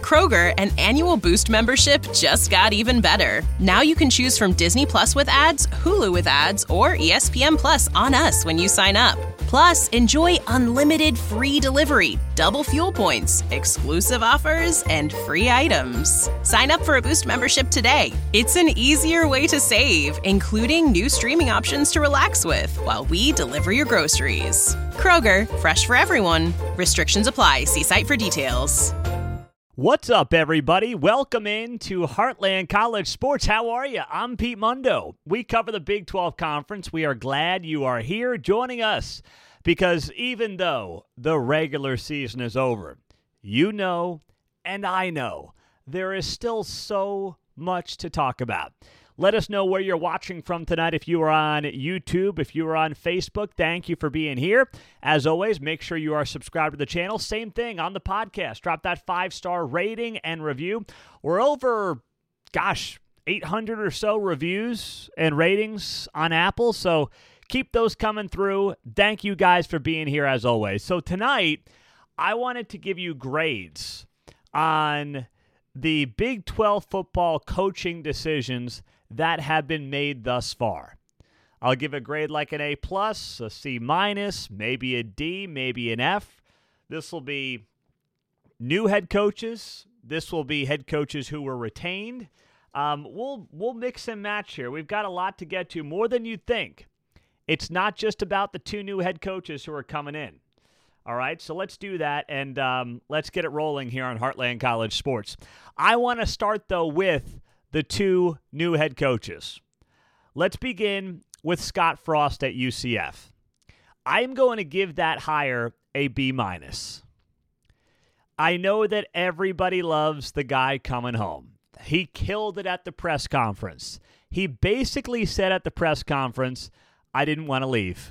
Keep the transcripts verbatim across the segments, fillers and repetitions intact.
Kroger, an annual Boost membership just got even better. Now you can choose from Disney Plus with ads, Hulu with ads, or E S P N Plus on us when you sign up. Plus, enjoy unlimited free delivery, double fuel points, exclusive offers, and free items. Sign up for a Boost membership today. It's an easier way to save, including new streaming options to relax with while we deliver your groceries. Kroger, fresh for everyone. Restrictions apply. See site for details. What's up, everybody? Welcome in to Heartland College Sports. How are you? I'm Pete Mundo. We cover the Big twelve Conference. We are glad you are here joining us because even though the regular season is over, you know and I know there is still so much to talk about. Let us know where you're watching from tonight. If you are on YouTube, if you are on Facebook, thank you for being here. As always, make sure you are subscribed to the channel. Same thing on the podcast. Drop that five-star rating and review. We're over, gosh, eight hundred or so reviews and ratings on Apple, so keep those coming through. Thank you guys for being here as always. So tonight, I wanted to give you grades on the Big twelve football coaching decisions that have been made thus far. I'll give a grade like an A plus, a C minus, maybe a D, maybe an F. This will be new head coaches. This will be head coaches who were retained. Um, we'll we'll mix and match here. We've got a lot to get to, more than you'd think. It's not just about the two new head coaches who are coming in. All right, so let's do that, and um, let's get it rolling here on Heartland College Sports. I want to start, though, with the two new head coaches. Let's begin with Scott Frost at U C F. I'm going to give that hire a B minus. I know that everybody loves the guy coming home. He killed it at the press conference. He basically said at the press conference, I didn't want to leave.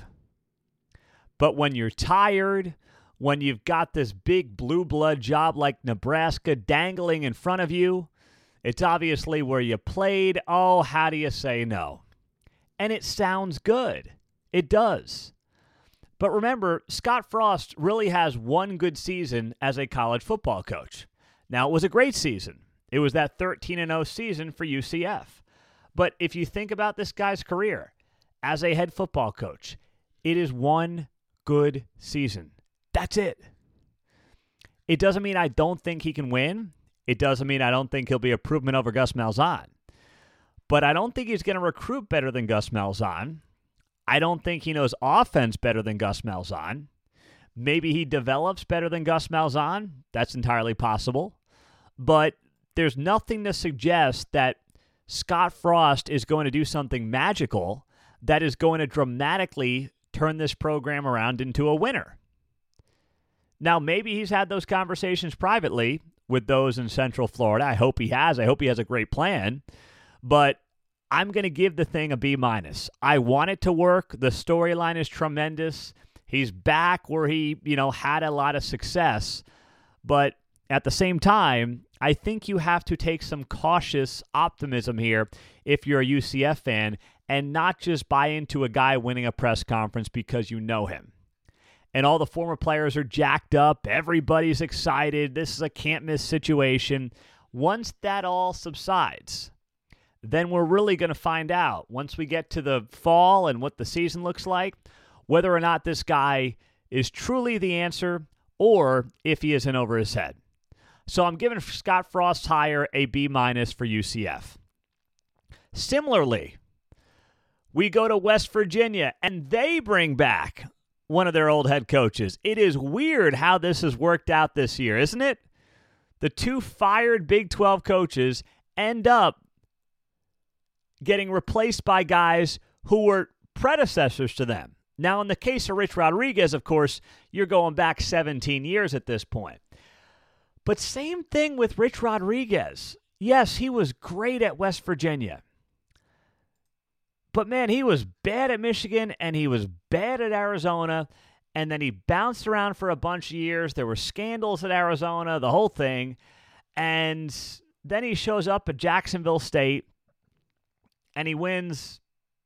But when you're tired, when you've got this big blue blood job like Nebraska dangling in front of you, it's obviously where you played. Oh, how do you say no? And it sounds good. It does. But remember, Scott Frost really has one good season as a college football coach. Now, it was a great season. It was that thirteen and oh season for U C F. But if you think about this guy's career as a head football coach, it is one good season. That's it. It doesn't mean I don't think he can win. It doesn't mean I don't think he'll be a improvement over Gus Malzahn. But I don't think he's going to recruit better than Gus Malzahn. I don't think he knows offense better than Gus Malzahn. Maybe he develops better than Gus Malzahn. That's entirely possible. But there's nothing to suggest that Scott Frost is going to do something magical that is going to dramatically turn this program around into a winner. Now, maybe he's had those conversations privately with those in Central Florida. I hope he has. I hope he has a great plan. But I'm going to give the thing a B minus. I want it to work. The storyline is tremendous. He's back where he, you know, had a lot of success. But at the same time, I think you have to take some cautious optimism here if you're a U C F fan and not just buy into a guy winning a press conference because you know him. And all the former players are jacked up. Everybody's excited. This is a can't-miss situation. Once that all subsides, then we're really going to find out, once we get to the fall and what the season looks like, whether or not this guy is truly the answer or if he is in over his head. So I'm giving Scott Frost's hire a B minus for U C F. Similarly, we go to West Virginia, and they bring back one of their old head coaches. It is weird how this has worked out this year, isn't it? The two fired Big twelve coaches end up getting replaced by guys who were predecessors to them. Now, in the case of Rich Rodriguez, of course, you're going back seventeen years at this point. But same thing with Rich Rodriguez. Yes, he was great at West Virginia. But, man, he was bad at Michigan, and he was bad at Arizona, and then he bounced around for a bunch of years. There were scandals at Arizona, the whole thing. And then he shows up at Jacksonville State, and he wins,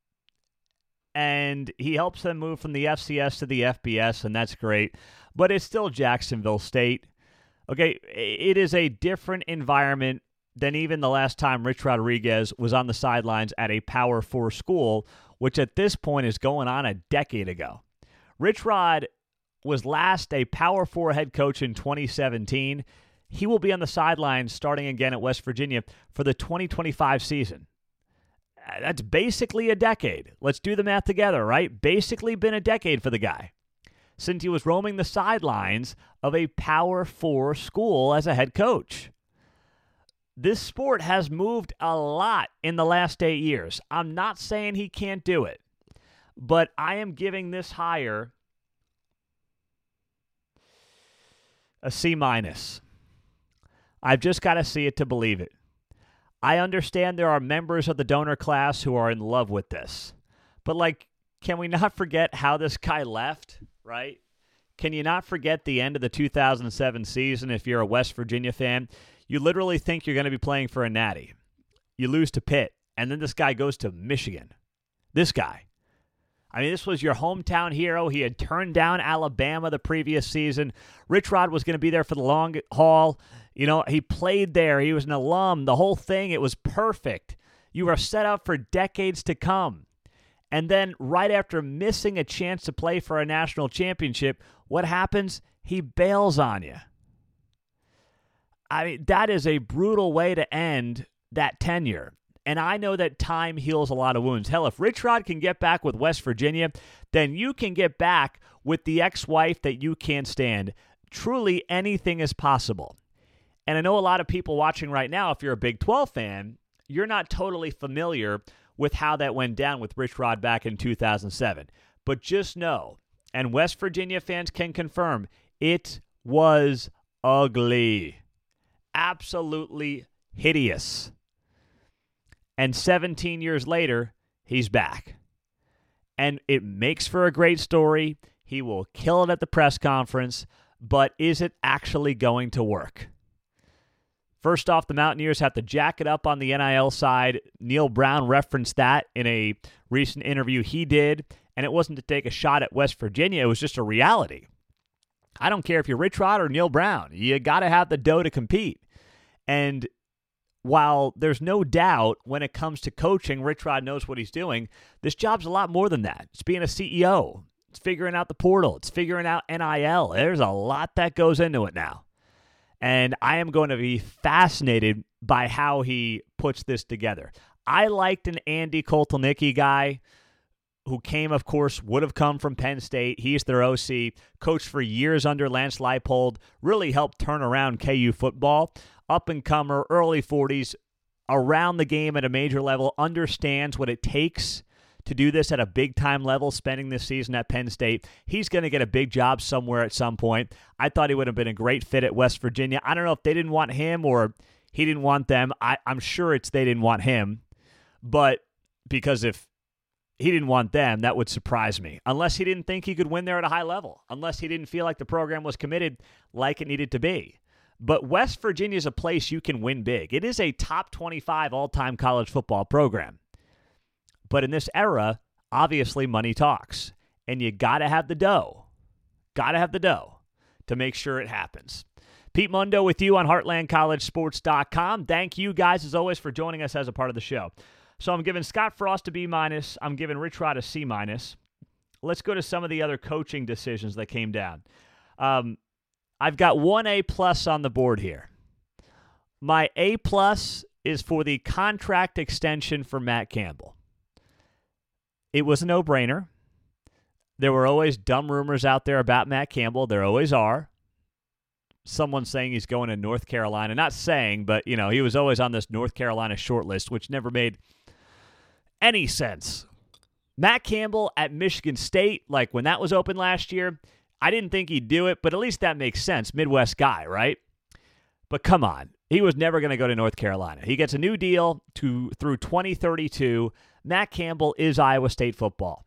and he helps them move from the F C S to the F B S, and that's great. But it's still Jacksonville State. Okay, it is a different environment than even the last time Rich Rodriguez was on the sidelines at a Power Four school, which at this point is going on a decade ago. Rich Rod was last a Power Four head coach in twenty seventeen. He will be on the sidelines starting again at West Virginia for the twenty twenty-five season. That's basically a decade. Let's do the math together, right? Basically been a decade for the guy since he was roaming the sidelines of a Power Four school as a head coach. This sport has moved a lot in the last eight years. I'm not saying he can't do it, but I am giving this hire a C minus. I've just got to see it to believe it. I understand there are members of the donor class who are in love with this, but like, can we not forget how this guy left, right? Can you not forget the end of the two thousand seven season if you're a West Virginia fan? You literally think you're going to be playing for a natty. You lose to Pitt, and then this guy goes to Michigan. This guy. I mean, this was your hometown hero. He had turned down Alabama the previous season. Rich Rod was going to be there for the long haul. You know, he played there. He was an alum. The whole thing, it was perfect. You were set up for decades to come. And then right after missing a chance to play for a national championship, what happens? He bails on you. I mean, that is a brutal way to end that tenure. And I know that time heals a lot of wounds. Hell, if Rich Rod can get back with West Virginia, then you can get back with the ex-wife that you can't stand. Truly, anything is possible. And I know a lot of people watching right now, if you're a Big twelve fan, you're not totally familiar with how that went down with Rich Rod back in two thousand seven. But just know, and West Virginia fans can confirm, it was ugly. Absolutely hideous. And seventeen years later, he's back. And it makes for a great story. He will kill it at the press conference. But is it actually going to work? First off, the Mountaineers have to jack it up on the N I L side. Neil Brown referenced that in a recent interview he did. And it wasn't to take a shot at West Virginia. It was just a reality. I don't care if you're Rich Rod or Neil Brown. You got to have the dough to compete. And while there's no doubt when it comes to coaching, Rich Rod knows what he's doing, this job's a lot more than that. It's being a C E O. It's figuring out the portal. It's figuring out N I L. There's a lot that goes into it now. And I am going to be fascinated by how he puts this together. I liked an Andy Kotelnicki guy who came, of course, would have come from Penn State. He's their O C, coached for years under Lance Leipold, really helped turn around K U football. Up-and-comer, early forties, around the game at a major level, understands what it takes to do this at a big-time level, spending this season at Penn State. He's going to get a big job somewhere at some point. I thought he would have been a great fit at West Virginia. I don't know if they didn't want him or he didn't want them. I, I'm sure it's they didn't want him. But because if he didn't want them, that would surprise me. Unless he didn't think he could win there at a high level. Unless he didn't feel like the program was committed like it needed to be. But West Virginia is a place you can win big. It is a top twenty-five all-time college football program. But in this era, obviously money talks. And you got to have the dough. Got to have the dough to make sure it happens. Pete Mundo with you on Heartland College Sports dot com. Thank you guys, as always, for joining us as a part of the show. So I'm giving Scott Frost a B minus. I'm giving Rich Rod a C minus. Let's go to some of the other coaching decisions that came down. Um, I've got one A plus on the board here. My A plus is for the contract extension for Matt Campbell. It was a no-brainer. There were always dumb rumors out there about Matt Campbell. There always are. Someone saying he's going to North Carolina. Not saying, but, you know, he was always on this North Carolina shortlist, which never made any sense. Matt Campbell at Michigan State, like when that was open last year, I didn't think he'd do it, but at least that makes sense. Midwest guy, right? But come on. He was never going to go to North Carolina. He gets a new deal to through twenty thirty-two. Matt Campbell is Iowa State football.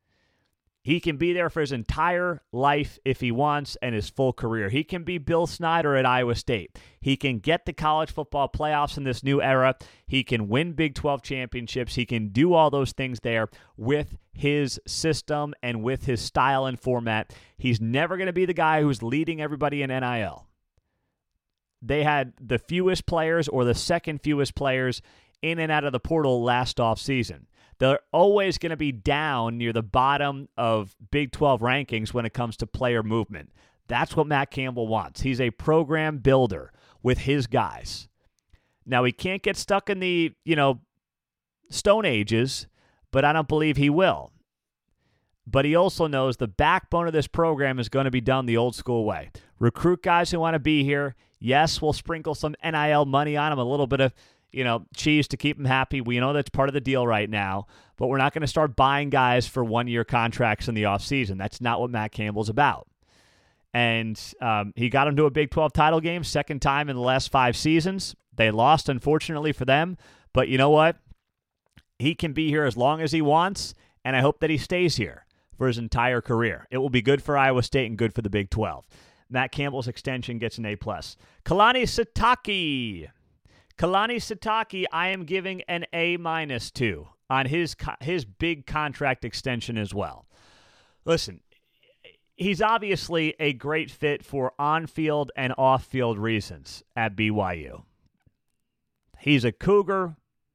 He can be there for his entire life if he wants and his full career. He can be Bill Snyder at Iowa State. He can get the college football playoffs in this new era. He can win Big twelve championships. He can do all those things there with his system and with his style and format. He's never going to be the guy who's leading everybody in N I L. They had the fewest players or the second fewest players in and out of the portal last offseason. They're always going to be down near the bottom of Big twelve rankings when it comes to player movement. That's what Matt Campbell wants. He's a program builder with his guys. Now, he can't get stuck in the, you know, Stone Ages, but I don't believe he will. But he also knows the backbone of this program is going to be done the old school way. Recruit guys who want to be here. Yes, we'll sprinkle some N I L money on them, a little bit of, you know, cheese to keep them happy. We know that's part of the deal right now, but we're not going to start buying guys for one-year contracts in the offseason. That's not what Matt Campbell's about. And um, he got them to a Big twelve title game, second time in the last five seasons. They lost, unfortunately, for them. But you know what? He can be here as long as he wants, and I hope that he stays here for his entire career. It will be good for Iowa State and good for the Big twelve. Matt Campbell's extension gets an A plus. Kalani Sitake. Kalani Sitake, I am giving an A minus to on his his big contract extension as well. Listen, he's obviously a great fit for on-field and off-field reasons at B Y U. He's a Cougar.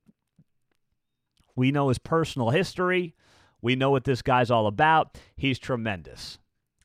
We know his personal history. We know what this guy's all about. He's tremendous.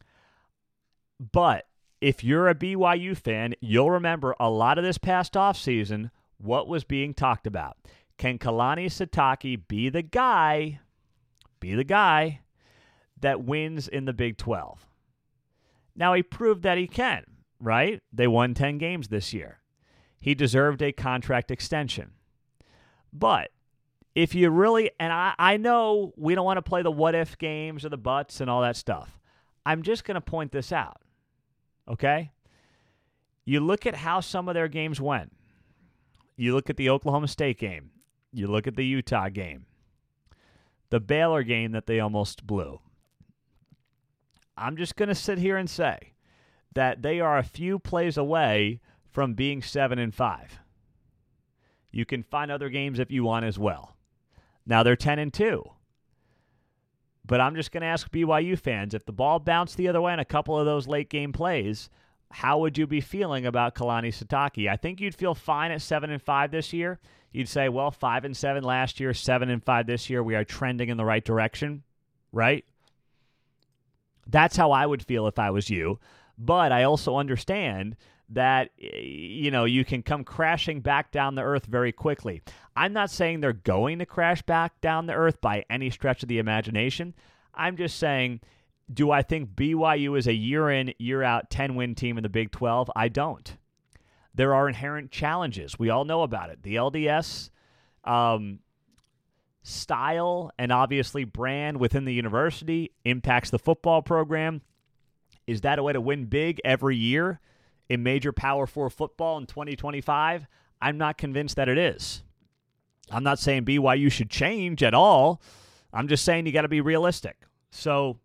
But if you're a B Y U fan, you'll remember a lot of this past offseason, what was being talked about. Can Kalani Sitake be the guy, be the guy that wins in the Big twelve? Now, he proved that he can, right? They won ten games this year. He deserved a contract extension. But if you really, and I, I know we don't want to play the what-if games or the buts and all that stuff. I'm just going to point this out, okay? You look at how some of their games went. You look at the Oklahoma State game. You look at the Utah game. The Baylor game that they almost blew. I'm just going to sit here and say that they are a few plays away from being seven and five. You can find other games if you want as well. Now they're ten and two. But I'm just going to ask B Y U fans, if the ball bounced the other way in a couple of those late game plays, how would you be feeling about Kalani Sitake? I think you'd feel fine at seven and five this year. You'd say, well, five and seven last year, seven and five this year. We are trending in the right direction, right? That's how I would feel if I was you. But I also understand that, you know, you can come crashing back down the earth very quickly. I'm not saying they're going to crash back down the earth by any stretch of the imagination. I'm just saying, do I think B Y U is a year-in, year-out ten-win team in the Big twelve? I don't. There are inherent challenges. We all know about it. The L D S um, style and obviously brand within the university impacts the football program. Is that a way to win big every year in major Power Four football in twenty twenty-five? I'm not convinced that it is. I'm not saying B Y U should change at all. I'm just saying you got to be realistic. So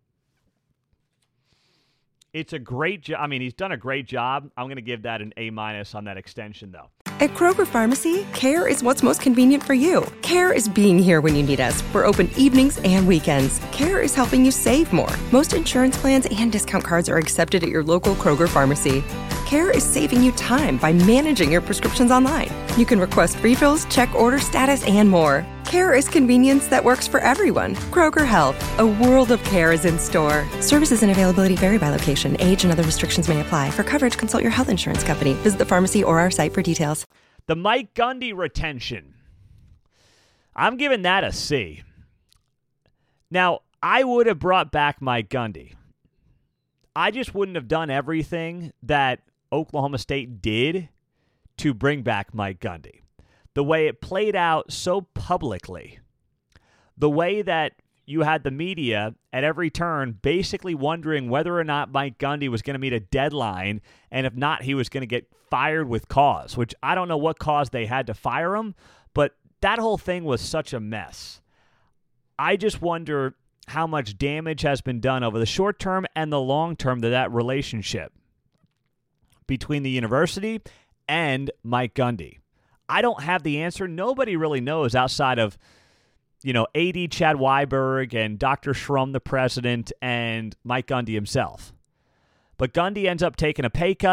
it's a great job. I mean, he's done a great job. I'm going to give that an A minus on that extension, though. At Kroger Pharmacy, care is what's most convenient for you. Care is being here when you need us. We're open evenings and weekends. Care is helping you save more. Most insurance plans and discount cards are accepted at your local Kroger Pharmacy. Care is saving you time by managing your prescriptions online. You can request refills, check order status, and more. Care is convenience that works for everyone. Kroger Health, a world of care is in store. Services and availability vary by location. Age and other restrictions may apply. For coverage, consult your health insurance company. Visit the pharmacy or our site for details. The Mike Gundy retention. I'm giving that a C. Now, I would have brought back Mike Gundy. I just wouldn't have done everything that Oklahoma State did to bring back Mike Gundy. The way it played out so publicly, the way that you had the media at every turn basically wondering whether or not Mike Gundy was going to meet a deadline, and if not, he was going to get fired with cause, which I don't know what cause they had to fire him, but that whole thing was such a mess. I just wonder how much damage has been done over the short term and the long term to that relationship between the university and Mike Gundy. I don't have the answer. Nobody really knows outside of, you know, A D Chad Weiberg and Doctor Schrum, the president, and Mike Gundy himself. But Gundy ends up taking a pay cut.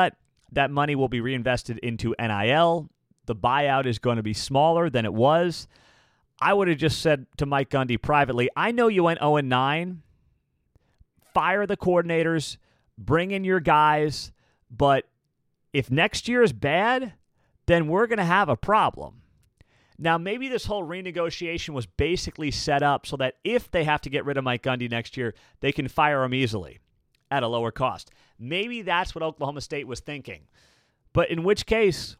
That money will be reinvested into N I L. The buyout is going to be smaller than it was. I would have just said to Mike Gundy privately, I know you went oh and nine. Fire the coordinators. Bring in your guys. But if next year is bad, then we're going to have a problem. Now, maybe this whole renegotiation was basically set up so that if they have to get rid of Mike Gundy next year, they can fire him easily at a lower cost. Maybe that's what Oklahoma State was thinking. But in which case,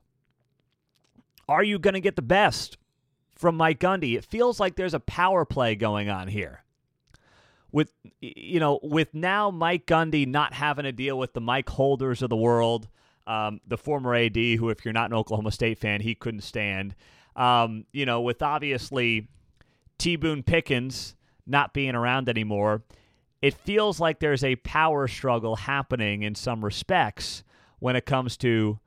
are you going to get the best from Mike Gundy? It feels like there's a power play going on here. With, you know, with now Mike Gundy not having to deal with the Mike Holders of the world, um, the former A D, who, if you're not an Oklahoma State fan, he couldn't stand. Um, you know, with obviously T. Boone Pickens not being around anymore, it feels like there's a power struggle happening in some respects when it comes to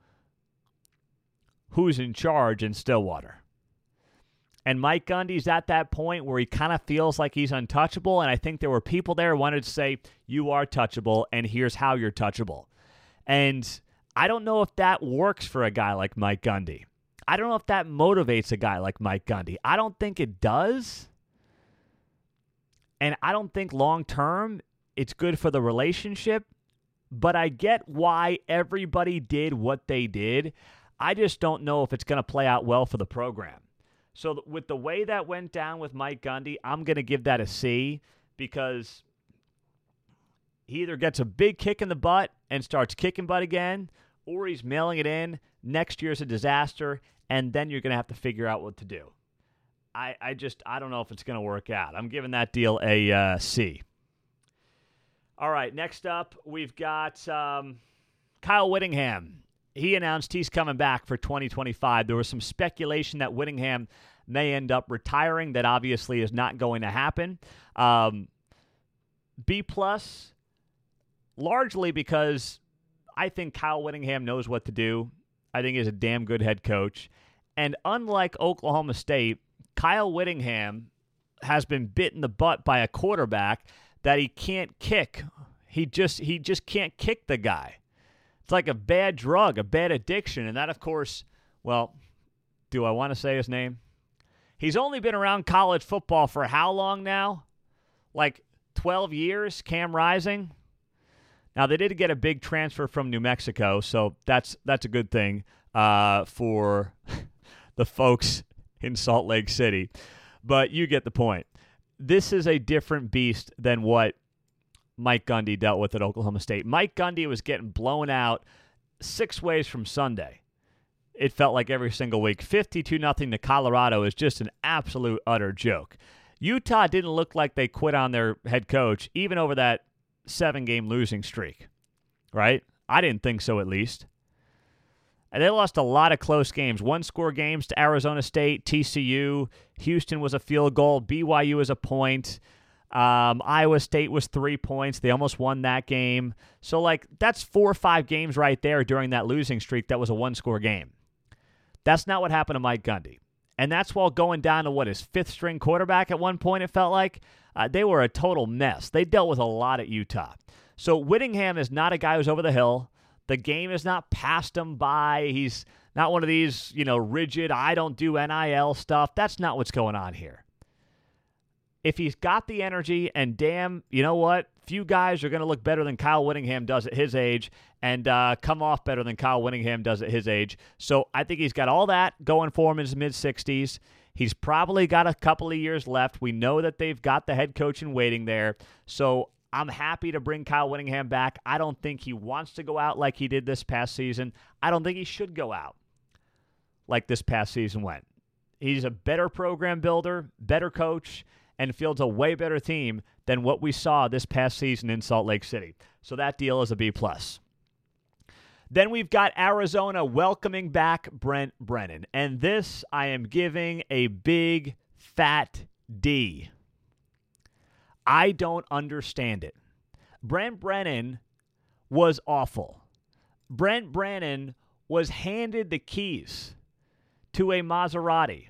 who's in charge in Stillwater. And Mike Gundy's at that point where he kind of feels like he's untouchable, and I think there were people there who wanted to say, you are touchable, and here's how you're touchable. And I don't know if that works for a guy like Mike Gundy. I don't know if that motivates a guy like Mike Gundy. I don't think it does. And I don't think long-term it's good for the relationship. But I get why everybody did what they did. I just don't know if it's going to play out well for the program. So with the way that went down with Mike Gundy, I'm going to give that a C because he either gets a big kick in the butt and starts kicking butt again, or he's mailing it in. Next year's a disaster, and then you're going to have to figure out what to do. I, I just, I don't know if it's going to work out. I'm giving that deal a uh, C. All right, next up, we've got um, Kyle Whittingham. He announced he's coming back for twenty twenty-five. There was some speculation that Whittingham may end up retiring. That obviously is not going to happen. Um, B plus, largely because I think Kyle Whittingham knows what to do. I think he's a damn good head coach. And unlike Oklahoma State, Kyle Whittingham has been bit in the butt by a quarterback that he can't kick. He just he just can't kick the guy. It's like a bad drug, a bad addiction. And that, of course, well, do I want to say his name? He's only been around college football for how long now? Like twelve years, Cam Rising. Now, they did get a big transfer from New Mexico, so that's that's a good thing uh, for the folks in Salt Lake City. But you get the point. This is a different beast than what Mike Gundy dealt with at Oklahoma State. Mike Gundy was getting blown out six ways from Sunday. It felt like every single week. fifty-two nothing to Colorado is just an absolute utter joke. Utah didn't look like they quit on their head coach, even over that seven-game losing streak, right? I didn't think so, at least. And they lost a lot of close games. One-score games to Arizona State, T C U. Houston was a field goal. B Y U was a point. Um, Iowa State was three points. They almost won that game. So, like, that's four or five games right there during that losing streak that was a one-score game. That's not what happened to Mike Gundy. And that's while going down to, what, his fifth-string quarterback at one point, it felt like. Uh, they were a total mess. They dealt with a lot at Utah. So Whittingham is not a guy who's over the hill. The game has not passed him by. He's not one of these, you know, rigid, I don't do N I L stuff. That's not what's going on here. If he's got the energy, and damn, you know what? Few guys are going to look better than Kyle Whittingham does at his age and uh, come off better than Kyle Whittingham does at his age. So I think he's got all that going for him in his mid-sixties. He's probably got a couple of years left. We know that they've got the head coach in waiting there. So I'm happy to bring Kyle Whittingham back. I don't think he wants to go out like he did this past season. I don't think he should go out like this past season went. He's a better program builder, better coach, and fields a way better team than what we saw this past season in Salt Lake City. So that deal is a B plus. Then we've got Arizona welcoming back Brent Brennan. And this I am giving a big, fat D. I don't understand it. Brent Brennan was awful. Brent Brennan was handed the keys to a Maserati,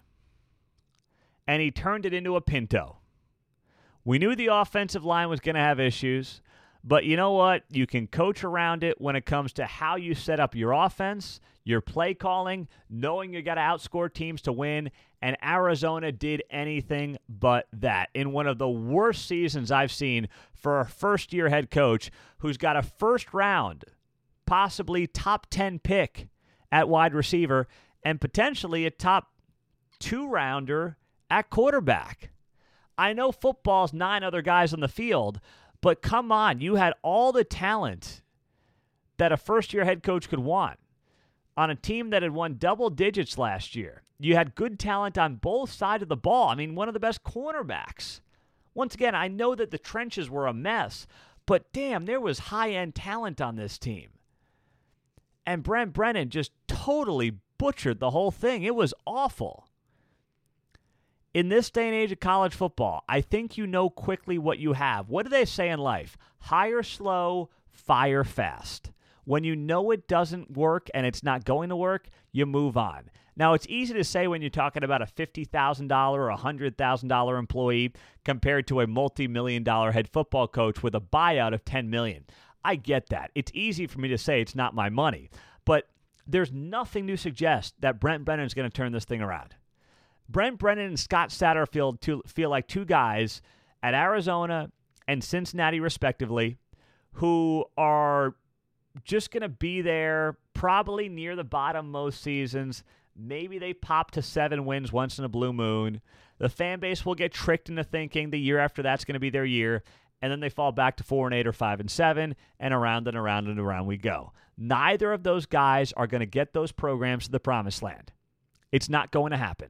and he turned it into a Pinto. We knew the offensive line was going to have issues, But you know what? You can coach around it when it comes to how you set up your offense, your play calling, knowing you got to outscore teams to win, and Arizona did anything but that in one of the worst seasons I've seen for a first-year head coach who's got a first-round, possibly top ten pick at wide receiver and potentially a top two-rounder at quarterback. I know football's nine other guys on the field, but come on, you had all the talent that a first-year head coach could want on a team that had won double digits last year. You had good talent on both sides of the ball. I mean, one of the best cornerbacks. Once again, I know that the trenches were a mess, but damn, there was high-end talent on this team. And Brent Brennan just totally butchered the whole thing. It was awful. In this day and age of college football, I think you know quickly what you have. What do they say in life? Hire slow, fire fast. When you know it doesn't work and it's not going to work, you move on. Now, it's easy to say when you're talking about a fifty thousand dollars or one hundred thousand dollars employee compared to a multi-million dollar head football coach with a buyout of ten million dollars. I get that. It's easy for me to say it's not my money. But there's nothing to suggest that Brent Brennan is going to turn this thing around. Brent Brennan and Scott Satterfield to feel like two guys at Arizona and Cincinnati, respectively, who are just going to be there probably near the bottom most seasons. Maybe they pop to seven wins once in a blue moon. The fan base will get tricked into thinking the year after that's going to be their year, and then they fall back to four and eight or five and seven, and around and around and around we go. Neither of those guys are going to get those programs to the promised land. It's not going to happen.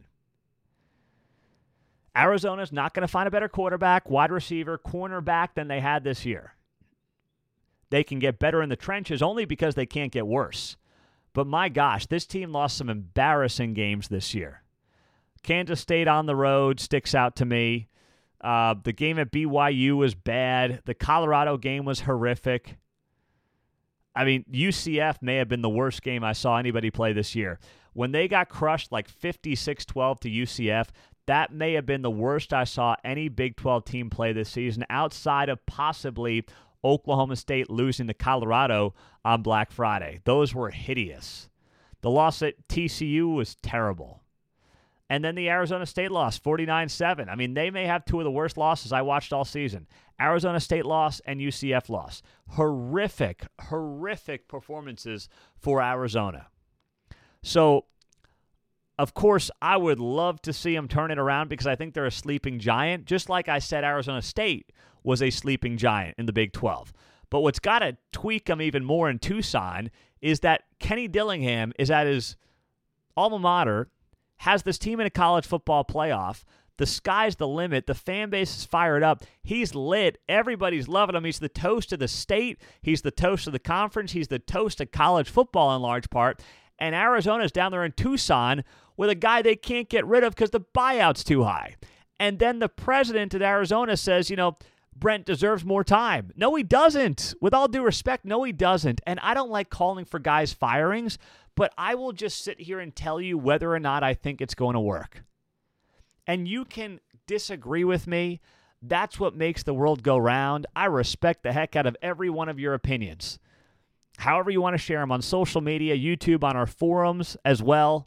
Arizona's not going to find a better quarterback, wide receiver, cornerback than they had this year. They can get better in the trenches only because they can't get worse. But my gosh, this team lost some embarrassing games this year. Kansas State on the road sticks out to me. Uh, the game at B Y U was bad. The Colorado game was horrific. I mean, U C F may have been the worst game I saw anybody play this year. When they got crushed like fifty-six twelve to U C F, that may have been the worst I saw any Big twelve team play this season, outside of possibly Oklahoma State losing to Colorado on Black Friday. Those were hideous. The loss at T C U was terrible. And then the Arizona State loss, forty-nine seven. I mean, they may have two of the worst losses I watched all season. Arizona State loss and U C F loss. Horrific, horrific performances for Arizona. So, of course, I would love to see them turn it around because I think they're a sleeping giant, just like I said Arizona State was a sleeping giant in the Big twelve. But what's got to tweak them even more in Tucson is that Kenny Dillingham is at his alma mater, has this team in a college football playoff. The sky's the limit. The fan base is fired up. He's lit. Everybody's loving him. He's the toast of the state. He's the toast of the conference. He's the toast of college football in large part. And Arizona's down there in Tucson with a guy they can't get rid of because the buyout's too high. And then the president at Arizona says, you know, Brent deserves more time. No, he doesn't. With all due respect, no, he doesn't. And I don't like calling for guys' firings, but I will just sit here and tell you whether or not I think it's going to work. And you can disagree with me. That's what makes the world go round. I respect the heck out of every one of your opinions. However you want to share them on social media, YouTube, on our forums as well.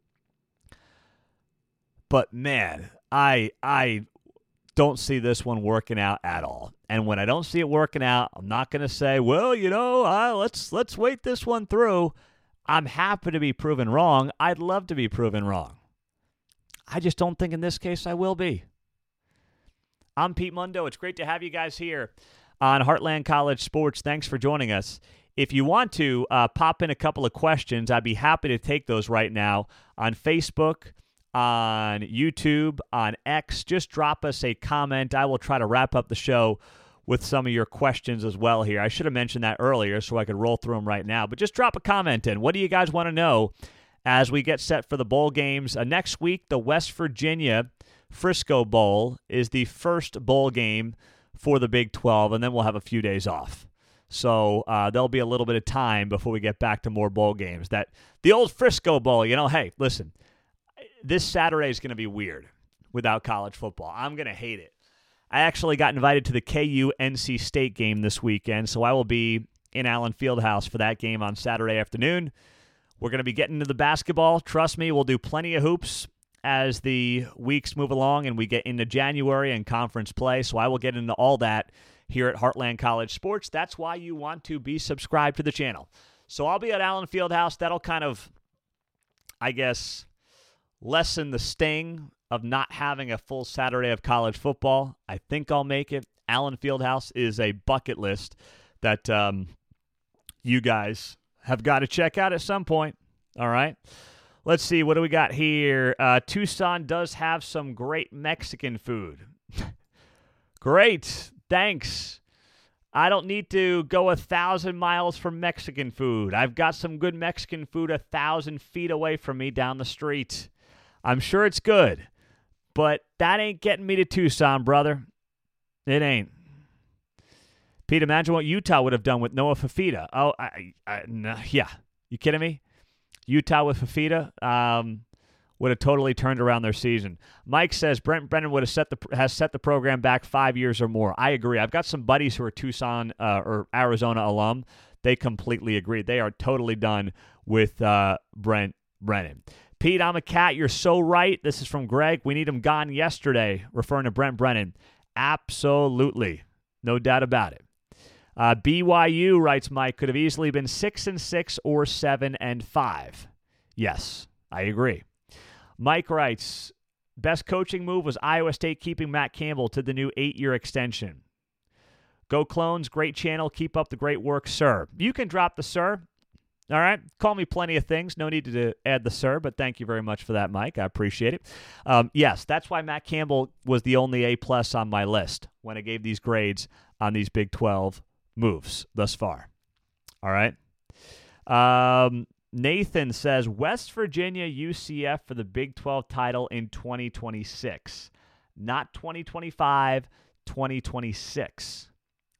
But man, I I don't see this one working out at all. And when I don't see it working out, I'm not going to say, well, you know, uh, let's let's wait this one through. I'm happy to be proven wrong. I'd love to be proven wrong. I just don't think in this case I will be. I'm Pete Mundo. It's great to have you guys here on Heartland College Sports. Thanks for joining us. If you want to uh, pop in a couple of questions, I'd be happy to take those right now on Facebook, on YouTube, on X. Just drop us a comment. I will try to wrap up the show with some of your questions as well here. I should have mentioned that earlier so I could roll through them right now. But just drop a comment in. What do you guys want to know as we get set for the bowl games? Uh, next week, the West Virginia Frisco Bowl is the first bowl game for the Big twelve, and then we'll have a few days off. So uh, there'll be a little bit of time before we get back to more bowl games. That the old Frisco Bowl, you know, hey, listen, this Saturday is going to be weird without college football. I'm going to hate it. I actually got invited to the K U N C State game this weekend, so I will be in Allen Fieldhouse for that game on Saturday afternoon. We're going to be getting into the basketball. Trust me, we'll do plenty of hoops as the weeks move along and we get into January and conference play, so I will get into all that here at Heartland College Sports. That's why you want to be subscribed to the channel. So I'll be at Allen Fieldhouse. That'll kind of, I guess, lessen the sting of not having a full Saturday of college football. I think I'll make it. Allen Fieldhouse is a bucket list that um, you guys have got to check out at some point. All right. Let's see. What do we got here? Uh, Tucson does have some great Mexican food. Great. Thanks. I don't need to go a thousand miles for Mexican food. I've got some good Mexican food a thousand feet away from me down the street. I'm sure it's good. But that ain't getting me to Tucson, brother. It ain't. Pete, imagine what Utah would have done with Noah Fifita. Oh, I, I, no, yeah. You kidding me? Utah with Fifita um, would have totally turned around their season. Mike says Brent Brennan would have set the has set the program back five years or more. I agree. I've got some buddies who are Tucson uh, or Arizona alum. They completely agree. They are totally done with uh, Brent Brennan. Pete, I'm a cat. You're so right. This is from Greg. We need him gone yesterday, referring to Brent Brennan. Absolutely. No doubt about it. Uh, B Y U, writes Mike, could have easily been six and six or seven and five. Yes, I agree. Mike writes, best coaching move was Iowa State keeping Matt Campbell to the new eight-year extension. Go Clones, great channel. Keep up the great work, sir. You can drop the sir. All right. Call me plenty of things. No need to add the sir, but thank you very much for that, Mike. I appreciate it. Um, yes, that's why Matt Campbell was the only A-plus on my list when I gave these grades on these Big twelve moves thus far. All right. Um, Nathan says, West Virginia U C F for the Big twelve title in twenty twenty-six. Not twenty twenty-five, twenty twenty-six.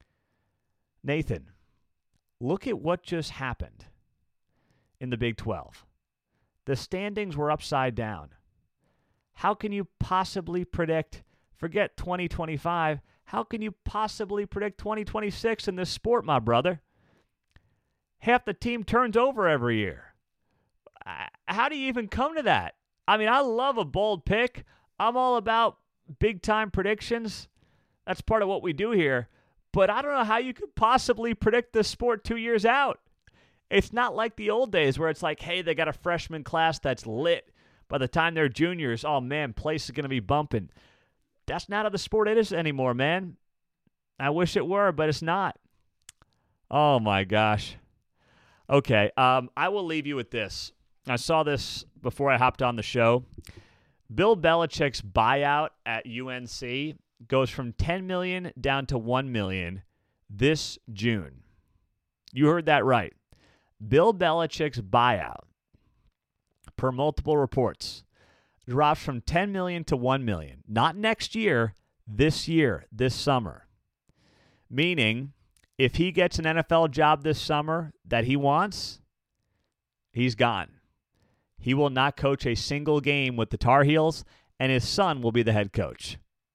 Nathan, look at what just happened in the Big twelve. The standings were upside down. How can you possibly predict, forget twenty twenty-five, how can you possibly predict twenty twenty-six in this sport, my brother? Half the team turns over every year. How do you even come to that? I mean, I love a bold pick. I'm all about big-time predictions. That's part of what we do here. But I don't know how you could possibly predict this sport two years out. It's not like the old days where it's like, hey, they got a freshman class that's lit. By the time they're juniors, oh, man, place is going to be bumping. That's not how the sport is anymore, man. I wish it were, but it's not. Oh, my gosh. Okay, um, I will leave you with this. I saw this before I hopped on the show. Bill Belichick's buyout at U N C goes from ten million dollars down to one million dollars this June. You heard that right. Bill Belichick's buyout, per multiple reports, drops from ten million dollars to one million dollars. Not next year, this year, this summer. Meaning, if he gets an N F L job this summer that he wants, he's gone. He will not coach a single game with the Tar Heels, and his son will be the head coach.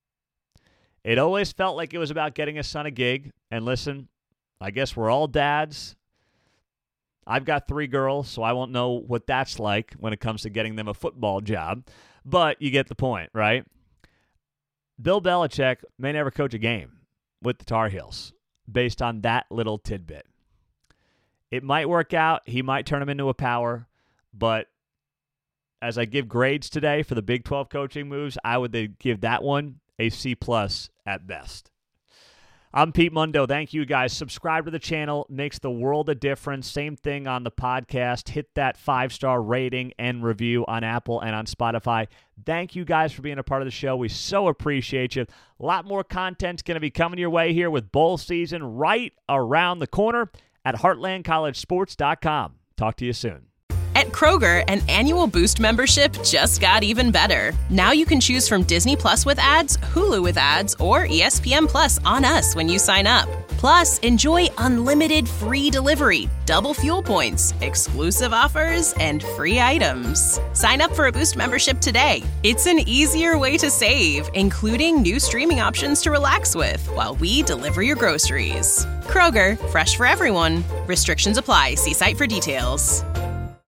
It always felt like it was about getting his son a gig. And listen, I guess we're all dads. I've got three girls, so I won't know what that's like when it comes to getting them a football job. But you get the point, right? Bill Belichick may never coach a game with the Tar Heels based on that little tidbit. It might work out. He might turn him into a power. But as I give grades today for the Big twelve coaching moves, I would give that one a C plus at best. I'm Pete Mundo. Thank you, guys. Subscribe to the channel. Makes the world a difference. Same thing on the podcast. Hit that five-star rating and review on Apple and on Spotify. Thank you, guys, for being a part of the show. We so appreciate you. A lot more content's going to be coming your way here with bowl season right around the corner at heartland college sports dot com. Talk to you soon. At Kroger, an annual Boost membership just got even better. Now you can choose from Disney Plus with ads, Hulu with ads, or E S P N Plus on us when you sign up. Plus, enjoy unlimited free delivery, double fuel points, exclusive offers, and free items. Sign up for a Boost membership today. It's an easier way to save, including new streaming options to relax with while we deliver your groceries. Kroger, fresh for everyone. Restrictions apply. See site for details.